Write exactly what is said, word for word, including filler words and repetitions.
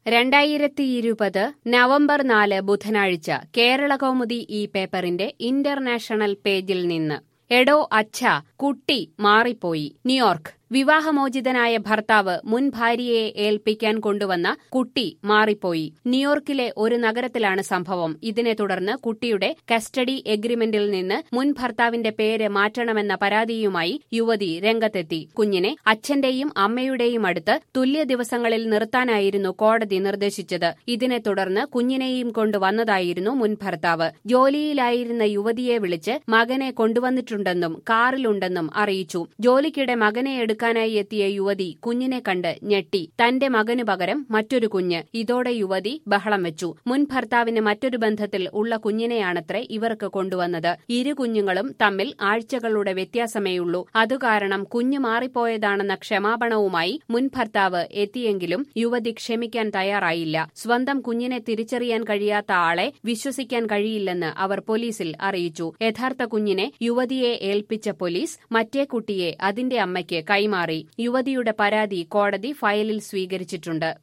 രണ്ടായിരത്തി ഇരുപത് നവംബർ നാല് ബുധനാഴ്ച കേരളകൗമുദി ഈ പേപ്പറിന്റെ ഇന്റർനാഷണൽ പേജിൽ നിന്ന് എടോ അച്ഛാ കുട്ടി മാറിപ്പോയി. ന്യൂയോർക്ക്. വിവാഹമോചിതനായ ഭർത്താവ് മുൻ ഭാര്യയെ ഏൽപ്പിക്കാൻ കൊണ്ടുവന്ന കുട്ടി മാറിപ്പോയി. ന്യൂയോർക്കിലെ ഒരു നഗരത്തിലാണ് സംഭവം. ഇതിനെ തുടർന്ന് കുട്ടിയുടെ കസ്റ്റഡി എഗ്രിമെന്റിൽ നിന്ന് മുൻ ഭർത്താവിന്റെ പേര് മാറ്റണമെന്ന പരാതിയുമായി യുവതി രംഗത്തെത്തി. കുഞ്ഞിനെ അച്ഛന്റെയും അമ്മയുടെയും അടുത്ത് തുല്യ ദിവസങ്ങളിൽ നിർത്താനായിരുന്നു കോടതി നിർദ്ദേശിച്ചത്. ഇതിനെ തുടർന്ന് കുഞ്ഞിനെയും കൊണ്ടുവന്നതായിരുന്നു മുൻ ഭർത്താവ്. ജോലിയിലായിരുന്ന യുവതിയെ വിളിച്ച് മകനെ കൊണ്ടുവന്നിട്ടുണ്ടെന്നും കാറിലുണ്ടെന്നും അറിയിച്ചു. ജോലിക്കിടെ മകനെ എടുക്കാൻ ായി എത്തിയ യുവതി കുഞ്ഞിനെ കണ്ട് ഞെട്ടി. തന്റെ മകനു പകരം മറ്റൊരു കുഞ്ഞ്. ഇതോടെ യുവതി ബഹളം വെച്ചു. മുൻ ഭർത്താവിന് മറ്റൊരു ബന്ധത്തിൽ ഉള്ള കുഞ്ഞിനെയാണത്രേ ഇവർക്ക് കൊണ്ടുവന്നത്. ഇരു കുഞ്ഞുങ്ങളും തമ്മിൽ ആഴ്ചകളുടെ വ്യത്യാസമേയുള്ളൂ. അതുകാരണം കുഞ്ഞ് മാറിപ്പോയതാണെന്ന ക്ഷമാപണവുമായി മുൻ ഭർത്താവ് എത്തിയെങ്കിലും യുവതി ക്ഷമിക്കാൻ തയ്യാറായില്ല. സ്വന്തം കുഞ്ഞിനെ തിരിച്ചറിയാൻ കഴിയാത്ത ആളെ വിശ്വസിക്കാൻ കഴിയില്ലെന്ന് അവർ പോലീസിൽ അറിയിച്ചു. യഥാർത്ഥ കുഞ്ഞിനെ യുവതിയെ ഏൽപ്പിച്ച പോലീസ് മറ്റേ കുട്ടിയെ അതിന്റെ അമ്മയ്ക്ക് കൈമാറി. യുവതിയുടെ പരാതി കോടതി ഫയലിൽ സ്വീകരിച്ചിട്ടുണ്ട്.